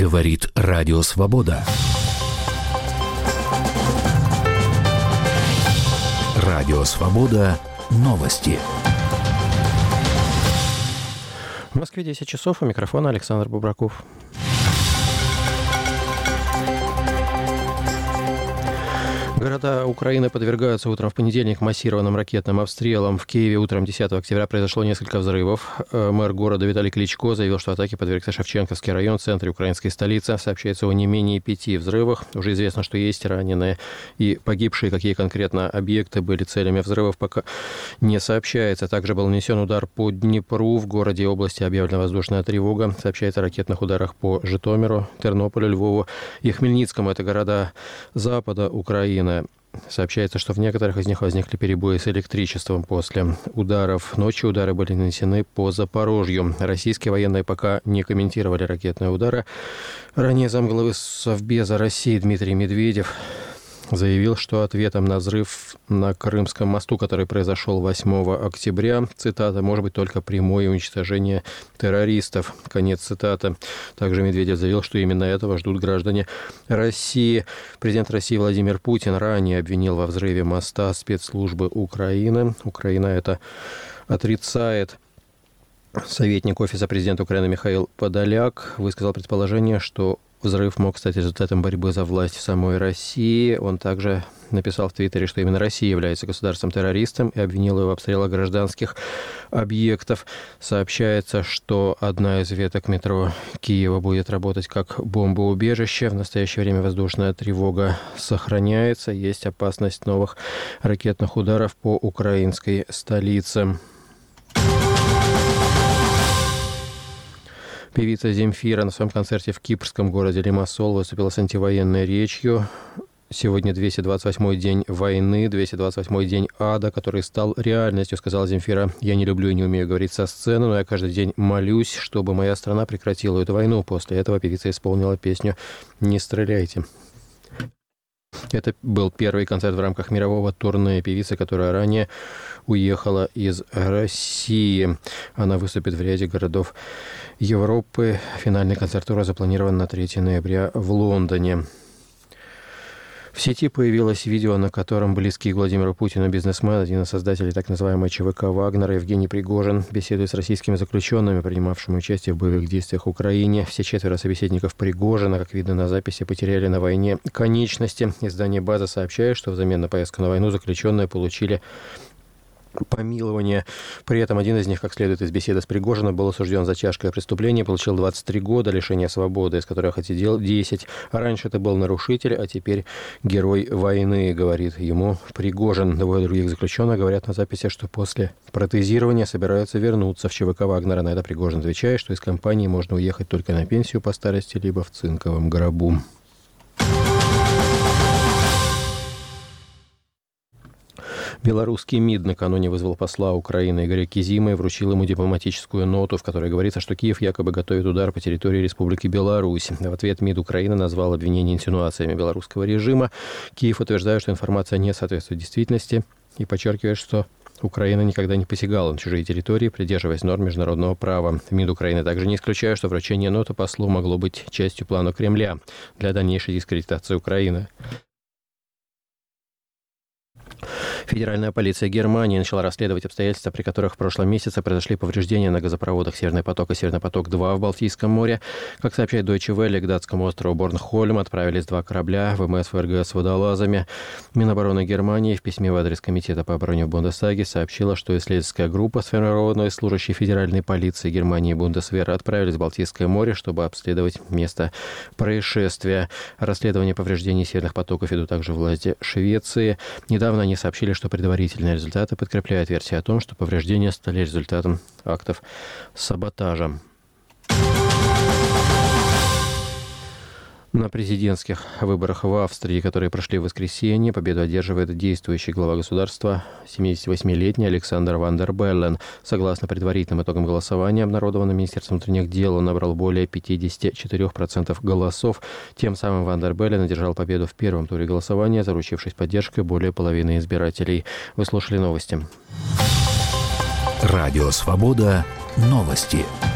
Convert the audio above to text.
Говорит Радио Свобода. Радио Свобода. Новости. В Москве 10 часов. У микрофона Александр Бубраков. Города Украины подвергаются утром в понедельник массированным ракетным обстрелам. В Киеве утром 10 октября произошло несколько взрывов. Мэр города Виталий Кличко заявил, что атаке подвергся Шевченковский район в центре украинской столицы. Сообщается о не менее 5 взрывах. Уже известно, что есть раненые и погибшие. Какие конкретно объекты были целями взрывов, пока не сообщается. Также был нанесен удар по Днепру. В городе и области объявлена воздушная тревога. Сообщается о ракетных ударах по Житомиру, Тернополю, Львову и Хмельницкому. Это города запада Украины. Сообщается, что в некоторых из них возникли перебои с электричеством после ударов. Ночью удары были нанесены по Запорожью. Российские военные пока не комментировали ракетные удары. Ранее замглавы Совбеза России Дмитрий Медведев заявил, что ответом на взрыв на Крымском мосту, который произошел 8 октября, цитата, может быть только прямое уничтожение террористов. Конец цитаты. Также Медведев заявил, что именно этого ждут граждане России. Президент России Владимир Путин ранее обвинил во взрыве моста спецслужбы Украины. Украина это отрицает. Советник Офиса президента Украины Михаил Подоляк высказал предположение, что взрыв мог стать результатом борьбы за власть в самой России. Он также написал в Твиттере, что именно Россия является государством-террористом и обвинил его в обстрелах гражданских объектов. Сообщается, что одна из веток метро Киева будет работать как бомбоубежище. В настоящее время воздушная тревога сохраняется. Есть опасность новых ракетных ударов по украинской столице. Певица Земфира на своем концерте в кипрском городе Лимассол выступила с антивоенной речью. Сегодня 228-й день войны, 228-й день ада, который стал реальностью, сказала Земфира. «Я не люблю и не умею говорить со сцены, но я каждый день молюсь, чтобы моя страна прекратила эту войну». После этого певица исполнила песню «Не стреляйте». Это был первый концерт в рамках мирового турне певицы, которая ранее уехала из России. Она выступит в ряде городов Европы. Финальный концерт тура запланирован на 3 ноября в Лондоне. В сети появилось видео, на котором близкий к Владимиру Путину бизнесмен, один из создателей так называемой ЧВК «Вагнера» Евгений Пригожин, беседует с российскими заключенными, принимавшими участие в боевых действиях в Украине. Все 4 собеседников Пригожина, как видно на записи, потеряли на войне конечности. Издание «База» сообщает, что взамен на поездку на войну заключенные получили помилование. При этом один из них, как следует из беседы с Пригожиным, был осужден за тяжкое преступление, получил 23 года лишения свободы, из которых отсидел 10. Раньше это был нарушитель, а теперь герой войны, говорит ему Пригожин. 2 других заключенных говорят на записи, что после протезирования собираются вернуться в ЧВК Вагнера. На это Пригожин отвечает, что из компании можно уехать только на пенсию по старости, либо в цинковом гробу. Белорусский МИД накануне вызвал посла Украины Игоря Кизима и вручил ему дипломатическую ноту, в которой говорится, что Киев якобы готовит удар по территории Республики Беларусь. В ответ МИД Украины назвал обвинения инсинуациями белорусского режима. Киев утверждает, что информация не соответствует действительности и подчеркивает, что Украина никогда не посягала на чужие территории, придерживаясь норм международного права. МИД Украины также не исключает, что вручение ноты послу могло быть частью плана Кремля для дальнейшей дискредитации Украины. Федеральная полиция Германии начала расследовать обстоятельства, при которых в прошлом месяце произошли повреждения на газопроводах «Северный поток» и «Северный поток-2» в Балтийском море. Как сообщает Deutsche Welle, к датскому острову Борнхольм отправились 2 корабля ВМС ФРГ с водолазами. Минобороны Германии в письме в адрес Комитета по обороне в Бундестаге сообщила, что исследовательская группа, сформированная из служащих Федеральной полиции Германии и Бундесвера, отправились в Балтийское море, чтобы обследовать место происшествия. Расследование повреждений «Северных потоков» идут также власти Швеции. Недавно они сообщили, что предварительные результаты подкрепляют версию о том, что повреждения стали результатом актов саботажа. На президентских выборах в Австрии, которые прошли в воскресенье, победу одерживает действующий глава государства, 78-летний Александр Ван дер Беллен. Согласно предварительным итогам голосования, обнародованным Министерством внутренних дел, он набрал более 54% голосов. Тем самым Ван дер Беллен одержал победу в первом туре голосования, заручившись поддержкой более половины избирателей. Вы слушали новости. Радио «Свобода». Новости.